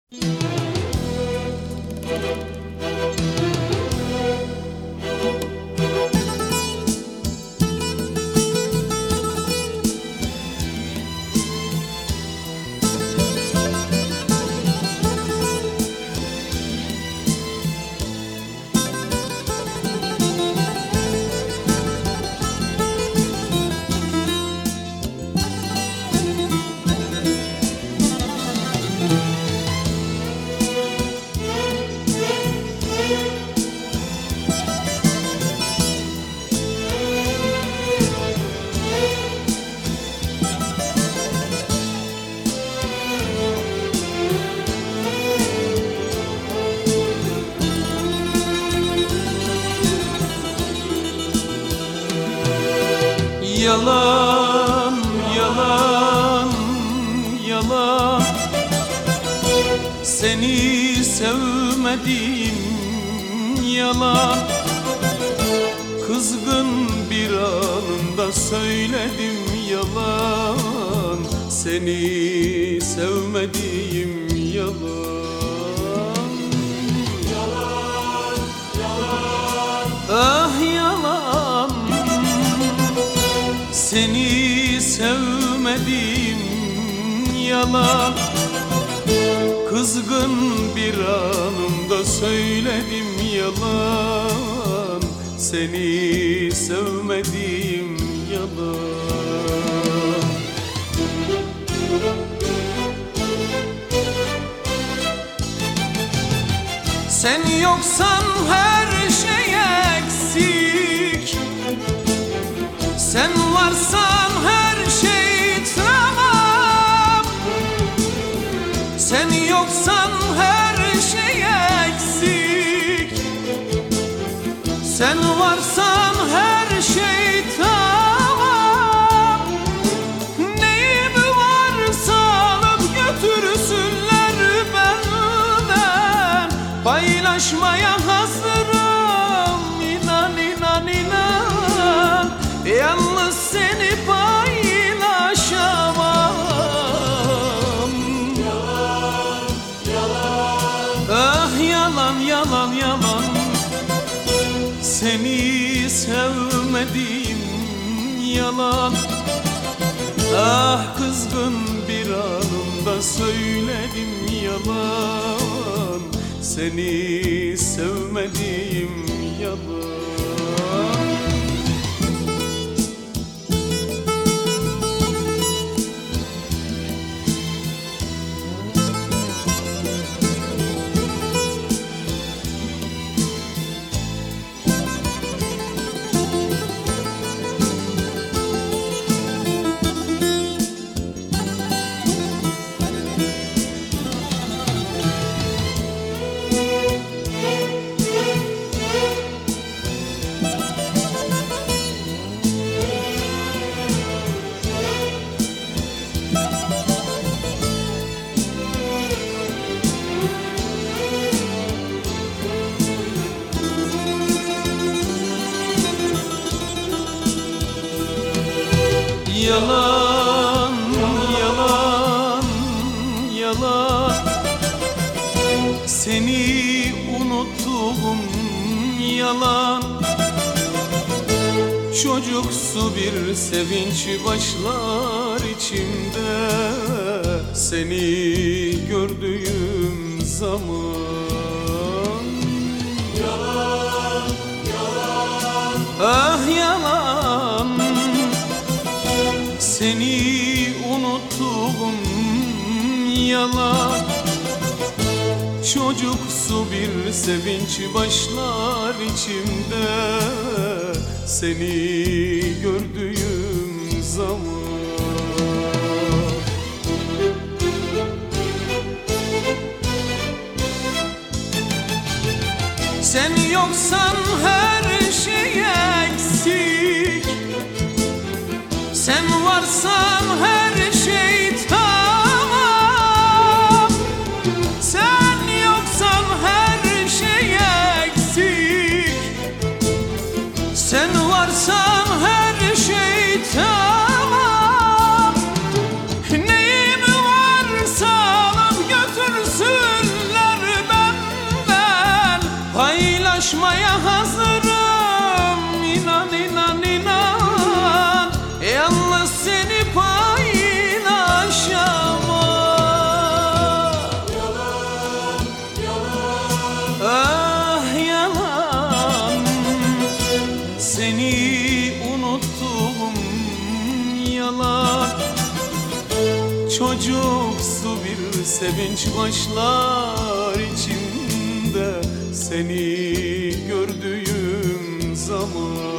Yalan, yalan, yalan, seni sevmedim, yalan. Kızgın bir anında söyledim, yalan. Seni sevmedim, yalan. Yalan, yalan, Ah yalan, seni sevmedim, yalan. Kızgın bir anımda söyledim, yalan. Seni sevmedim, yalan. Sen yoksan her şey eksik, sen varsan her şey tamam. Sen yoksan her şey eksik, sen varsan her şey tamam. Neyim varsa alıp götürsünler benden. Paylaşmaya hazırım, inan inan inan. Yalnız seni paylaşamam. yalan, yalan, Ah yalan, yalan, yalan, seni sevmedim, yalan. Ah kızgın bir anımda söyledim, yalan. Seni sevmedim, yalan. Yalan, yalan, yalan, seni unuttum, yalan. Çocuksu bir sevinç başlar içimde, seni gördüğüm zaman. yalan, yalan, Ah yalan, seni unuttum, yalan. Çocuksu bir sevinç başlar içimde, seni gördüğüm zaman. Sen yoksan her şey eksik, sen varsan her şey tamam. Sen yoksan her şey eksik, sen varsan her şey tamam. Neyim varsa alıp götürsün paylaşmaya hazırım. İnan inan inan, yalnız seni paylaşamam. Yalan, yalan, Ah yalan, seni unuttum yalan. Çocuksu bir sevinç başlar içimde seni gördüğüm zaman.